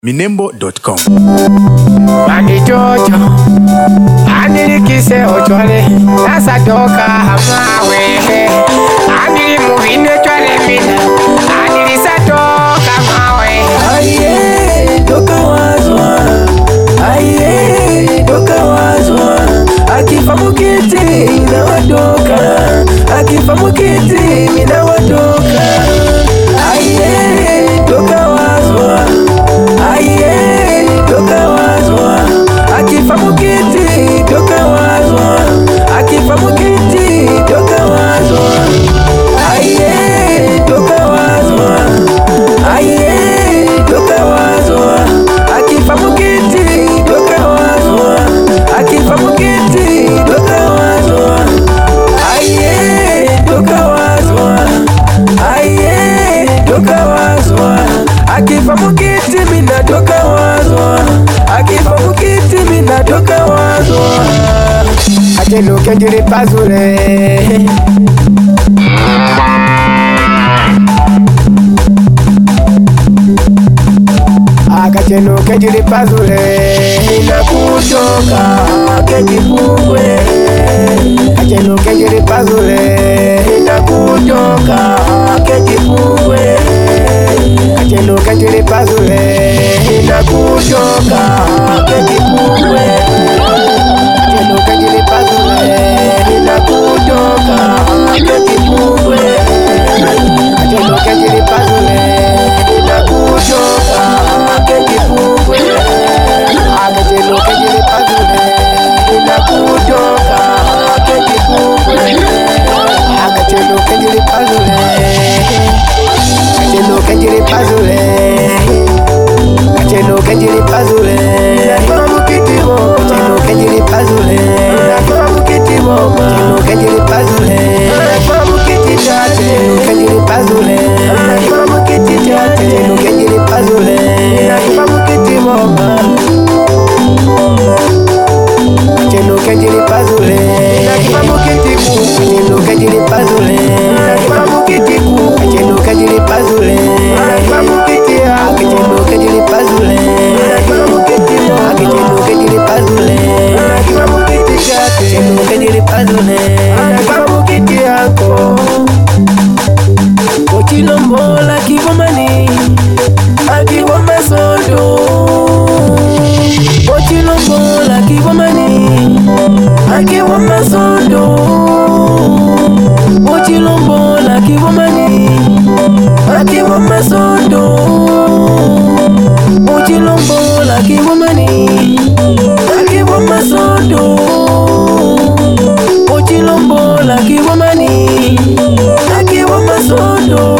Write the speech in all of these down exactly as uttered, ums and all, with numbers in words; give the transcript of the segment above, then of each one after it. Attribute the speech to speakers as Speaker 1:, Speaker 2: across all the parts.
Speaker 1: minembo dot com.
Speaker 2: Mani Jojo Anirikise ochole Nasa doka hamawe Aniri muvine chole mina Anirisa doka mawe
Speaker 3: Aye, doka wazwa Aye, doka wazwa Akifa mukiti, mina wadoka Akifa mukiti, mina wadoka Aye, doka wazwa Aye, doka wazwa Akifa mukiti, doka wazwa Akifa mukiti, doka wazwa Aye, doka wazwa Aye, doka wazwa Akifa mukiti, doka wazwa Akifa mukiti, doka wazwa Aye, doka wazwa Aye, doka wazwa Akifa mukiti, mina doka wazwa Akifa mukiti, mina doka wazwa
Speaker 2: Atelo kendiri pazule Akatelo kendiri pazule
Speaker 3: Ina kutoka kejipugwe
Speaker 2: Atelo kendiri pazule
Speaker 3: Ina kutoka kejipugwe
Speaker 2: Atelo kendiri pazule
Speaker 3: Ina kutoka kejipugwe
Speaker 2: Atelo kendiri pazule
Speaker 3: Ina kutoka kejipugwe
Speaker 2: Atelo kendiri pazule
Speaker 3: Ina kutoka kejipugwe
Speaker 2: Atelo kendiri pazule
Speaker 3: Ina kutoka kejipugwe
Speaker 2: Atelo kendiri pazule Atelo kendiri pazule Atelo kendiri pazule
Speaker 3: Nakwa mukiti moma
Speaker 2: Atelo kendiri pazule
Speaker 3: Nakwa mukiti moma
Speaker 2: Atelo kendiri pazule
Speaker 3: Nakwa mukiti tate
Speaker 2: Atelo kendiri pazule
Speaker 3: Nakwa mukiti tate
Speaker 2: Atelo kendiri pazule
Speaker 3: Nakwa mukiti moma
Speaker 2: Atelo kendiri pazule
Speaker 3: Nakwa mukiti ku
Speaker 2: Atelo kendiri pazule
Speaker 3: Nakwa mukiti ku
Speaker 2: Atelo kendiri pazule
Speaker 3: Nakwa mukiti ya
Speaker 2: Atelo kendiri pazule
Speaker 3: Nakwa mukiti moma
Speaker 2: Atelo kendiri pazule
Speaker 3: Nakwa mukiti tate
Speaker 2: Atelo kendiri pazule
Speaker 3: Nakwa mukiti yako
Speaker 2: Ochilombola kibomani Akiboma sondo Ochilombola kibomani Akiboma sondo Ochilombola kibomani Akiboma sondo Ochilombola kibomani Akiboma sondo Ochilombola kibomani Akiboma sondo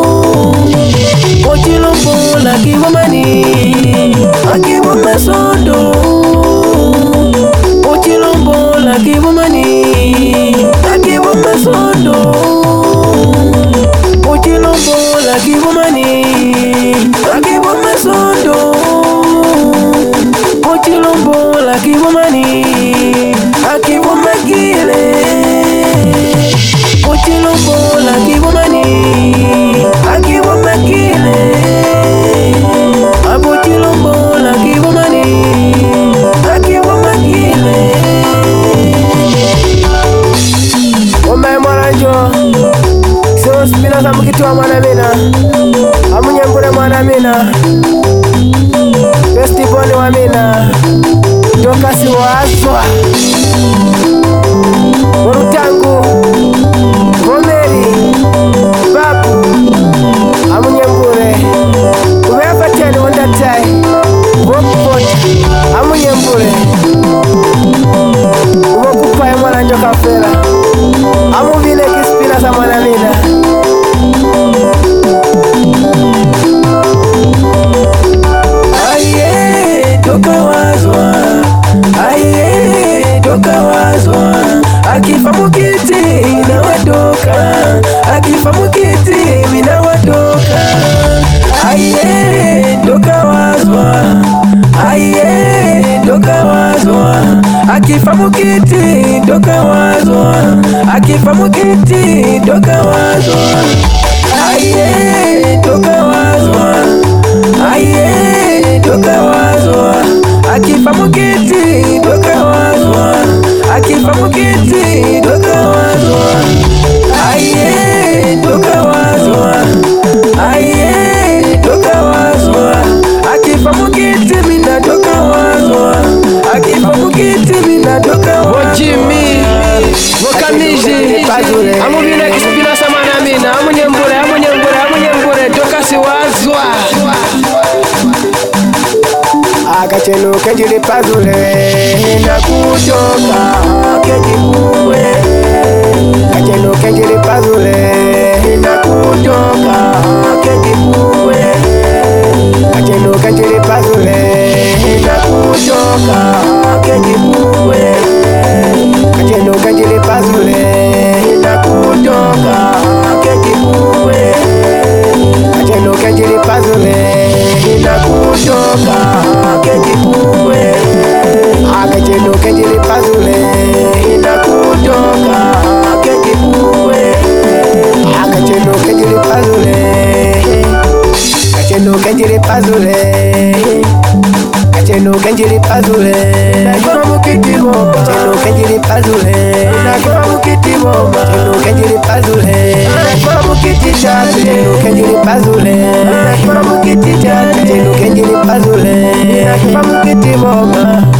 Speaker 2: Ochilombola kibomani Akiboma sondo Ochilombola kibomani Akiboma sondo Ochilombola kibomani Akiboma sondo Ochilombola kibomani Akiboma kile Ochilombola kibomani Akiboma kile Abo chilombola kibomani Akiboma kile Ome mwaranjo Sio spina za mkitua mwana mina Amunyembure mwana mina Festiboni wa mina Toka si waaswa Murutangu Komeri Babu Amunyembure Uwefateni wandatai Wokupot Amunyembure Uwokupaye mwana njoka fera Amuvine kispina sa mwana mina Aye, doka wazwa Aye, doka wazwa Akifa mukiti, mina wadoka Akifa mukiti, mina wadoka Aye, doka wazwa Aye, doka wazwa Akifa mukiti, doka wazwa Akifa mukiti, doka wazwa Aye, doka wazwa Aye, akacheno kenjili pazule na kutoka kejipungwe, akacheno kenjili pazule na kutoka kejipungwe, akacheno kenjili pazule na kutoka kejipungwe, akacheno kenjili pazule na kutoka kejipungwe, akacheno kenjili pazule na kutoka kejipungwe, akacheno kenjili pazule na kutoka kejipungwe, akacheno kenjili pazule, akacheno kenjili pazule, akacheno kenjili pazule, nakima mukitimo, akacheno kenjili pazule, nakima mukitimo, akacheno kenjili pazule, nakima mukitita, akacheno kenjili pazule, nakima mukitita, akacheno kenjili pazule, nakima mukitimo,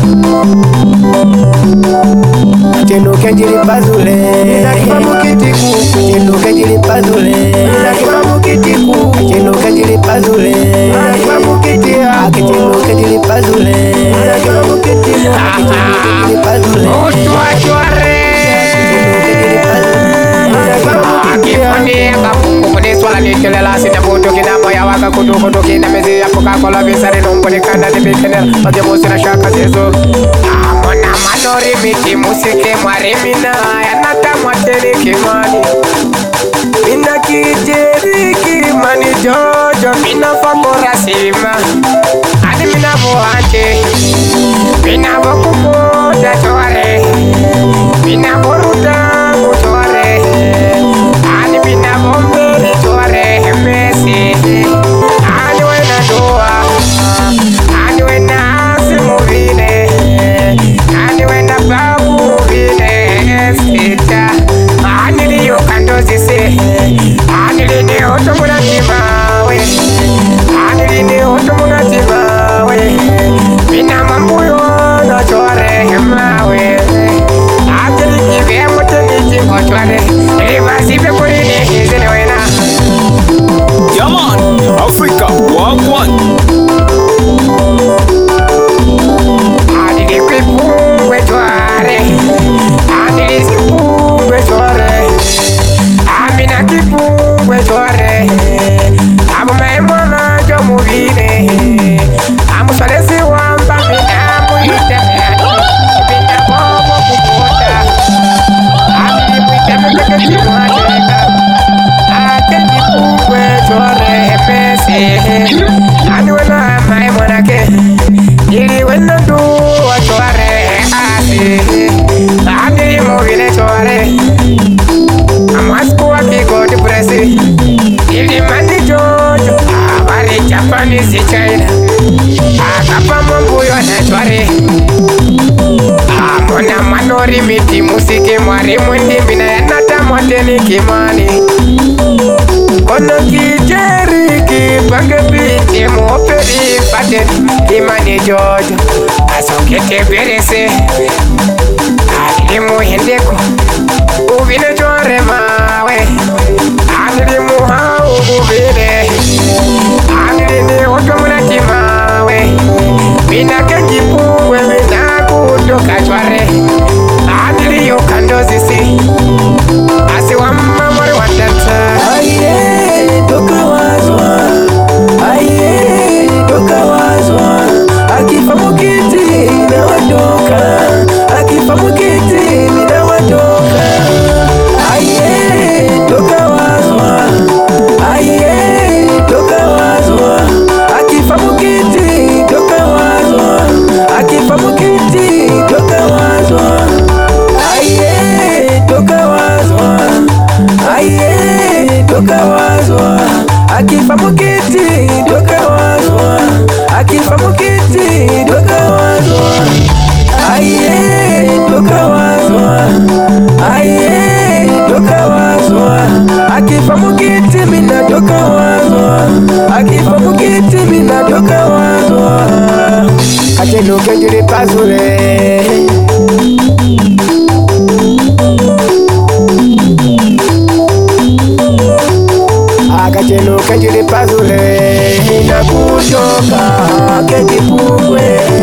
Speaker 2: akacheno kenjili pazule, nakima mukitiku, akacheno kenjili pazule, nakima mukitiku, akacheno kenjili pazule, nakima mukitia, akacheno kenjili pazule, nakima mukitimo, akacheno kenjili pazule,
Speaker 1: utwachware akifunika Mungu kuniswala nikelela sina buto kinamo ya waka kudukudu kina mezi ya puka kola visari numbuni kanda ni bikenera Pake musi na shaka zezo Amona manori miti musike mwarimina Yanata mwateri kimani Mina kijeri kimani jojo Mina famora sima Ani mina vuhante Mina vokumoja chore Mina boruta mutore Ani mina bomberi chore Mesi Ani wena doa Ani wena asimu vile Ani wena babu vile Sita Ani liyo kando zise Ani lini otomuna timawe Ani lini otomuna timawe Mina mambuyo no chore mawe Akili kive muteni jingo chore Eva sipe kurini hizine wena
Speaker 3: Yeah man, Africa, walk one.
Speaker 1: Adili kwipungwe chore Adili kipungwe chore Amina kipungwe chore Abu maimona jo muvine Amu swalesi wamba mina muite Mina bobo kukuta Amini muite mekeke chimwajeka Ate kipungwe chore pesi Adi wena maimona ke Ili wena duwa chore asi Adi muvine chore Amaskuwa kiko depresi Ili mandi jojo Abari Japanese China Akapa mambuyo na chware Amona manori miti musiki mwari mundi Mina yanata mwateni kimani Kono kijeri kipange biti muoperi paten Kimani jojo Asokete berese Adilimu hendeko Uvine chware mawe Adilimu hau uvine Adilini otomuna timawe Mina kejipungwe mina kutoka chware Adili yo kando zisi Asi wama mwari watata
Speaker 2: aye toka wazwa, aye toka wazwa, akifa mukiti na watoka, akifa mukiti na watoka, aye toka wazwa, aye toka wazwa, akifa mukiti toka wazwa, akifa mukiti toka wazwa, aye toka wazwa, aye toka wazwa, akifa mukiti toka wazwa, akifa mukiti toka wazwa, aye toka wazwa, aye toka wazwa, akifa mukiti mina toka wazwa, akifa mukiti mina toka wazwa, acheno kenjili pazule akacheno kenjili pazule na kutoka kejipungwe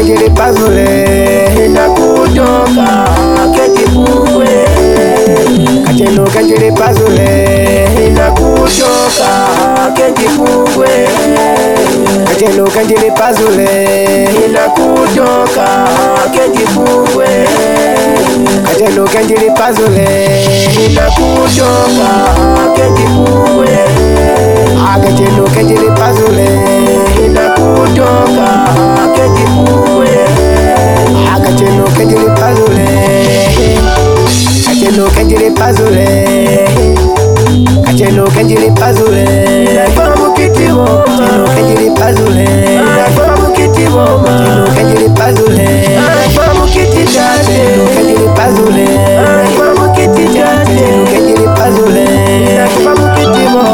Speaker 2: kenjili pazule na kutoka kejipugwe. Kacheno kenjili pazule na kutoka kejipugwe. Kacheno kenjili pazule na kutoka kejipugwe. Kacheno kenjili pazule na kutoka kejipugwe. Kacheno kenjili pazule na kutoka kejipugwe. Kacheno kenjili pazule. Kacheno kenjili pazule. Kacheno kenjili pazule. Nakifama mukitibo. Kacheno kenjili pazule. Nakifama mukitibo. Kacheno kenjili pazule. Nakifama mukitija. Kacheno kenjili pazule. Nakifama mukitija. Kacheno kenjili pazule. Nakifama mukitibo.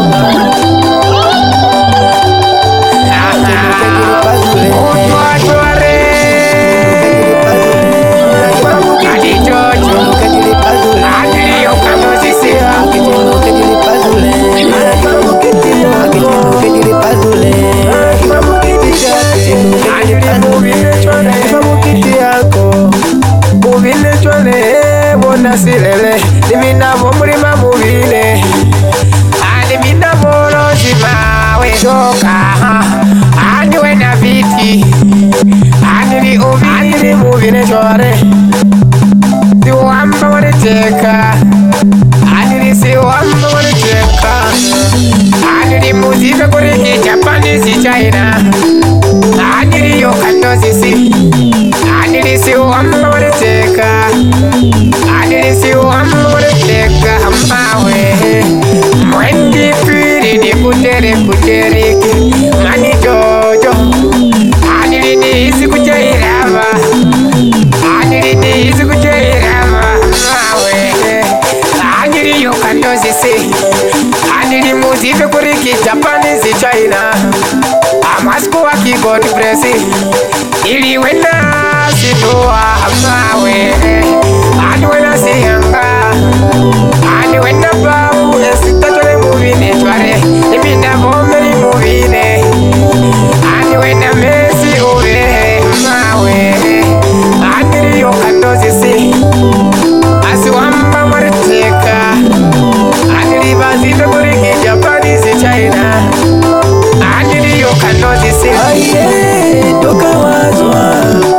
Speaker 1: Silele nimina mumurima mubile ani mina morozima we shoka ani we na viti ani li ubi ani li mubile chore si wamba waniteka ani li si wamba waniteka ani li muzika kuriki Japanese China ani li yokando sisi ani li si wamba waniteka Adilisi wamurteka mawe Mwendi piri di kutere kuteriki Mani jojo Adili ni isi kujairava Adili ni isi kujairava mawe Adili yokando sisi Adili muzika kuriki Japanese China Amasku waki God blessi Ili wena situwa mawe Ani wena siyanga Ani wena babu Esitachole muvine chware Imina bomeri muvine Ani wena mesi uve mawe Ani riyo kandozi si Asi wamba mariteka Ani ribazito kuriki Japanese China Ani riyo kandozi si
Speaker 3: Aye, doka wazwa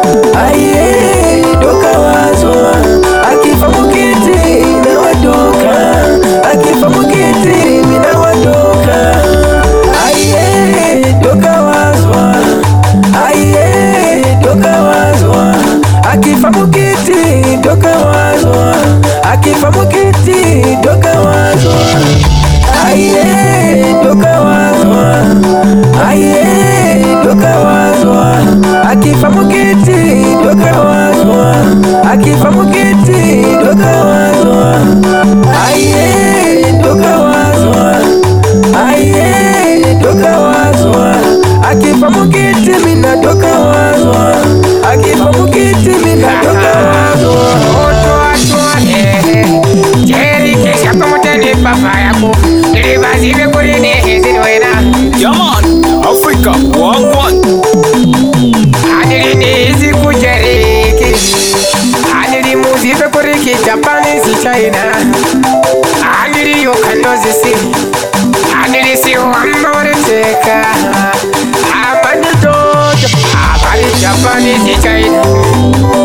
Speaker 3: Aye, doka wazwa Akifa mukiti na wadoka Akifa mukiti mina wadoka Aye, doka wazwa Aye, doka wazwa Akifa mukiti doka wazwa Akifa mukiti doka wazwa Aye, doka wazwa Aye, doka wazwa Akifa mukiti doka wazwa Akifa mukiti doka wazwa Aye, doka wazwa Aye, doka wazwa Akifa mukiti mina doka wazwa Akifa mukiti mina doka wazwa
Speaker 1: Oto atwane Jeri kesha pamutani papa yako Nilibazive kurine hezi nwena
Speaker 4: Yaman, Africa, one one.
Speaker 1: Adili ni isi kujeriki Adili muzive kuriki Japanese China Adili yokandozi si Adili si wamba wariteka Abani dojo Abani Japanese China